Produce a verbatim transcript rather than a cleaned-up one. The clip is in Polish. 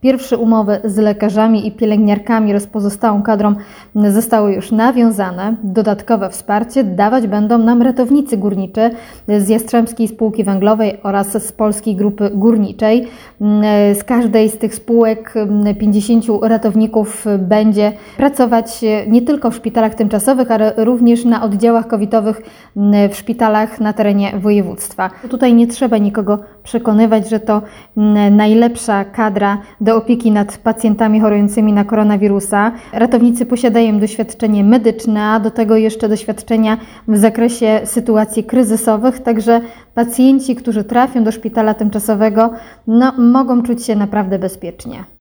Pierwsze umowy z lekarzami i pielęgniarkami oraz pozostałą kadrą zostały już nawiązane. Dodatkowe wsparcie dawać będą nam ratownicy górniczy z Jastrzębskiej Spółki Węglowej oraz z Polskiej Grupy Górniczej. Z każdej z tych spółek pięćdziesięciu ratowników będzie pracować nie tylko w szpitalach tymczasowych, ale również na oddziałach covidowych w szpitalach na terenie województwa. Tutaj nie trzeba nikogo przekonywać, że to najlepsza kadra do opieki nad pacjentami chorującymi na koronawirusa. Ratownicy posiadają doświadczenie medyczne, a do tego jeszcze doświadczenia w zakresie sytuacji kryzysowych, także pacjenci, którzy trafią do szpitala tymczasowego, no, mogą czuć się naprawdę bezpiecznie.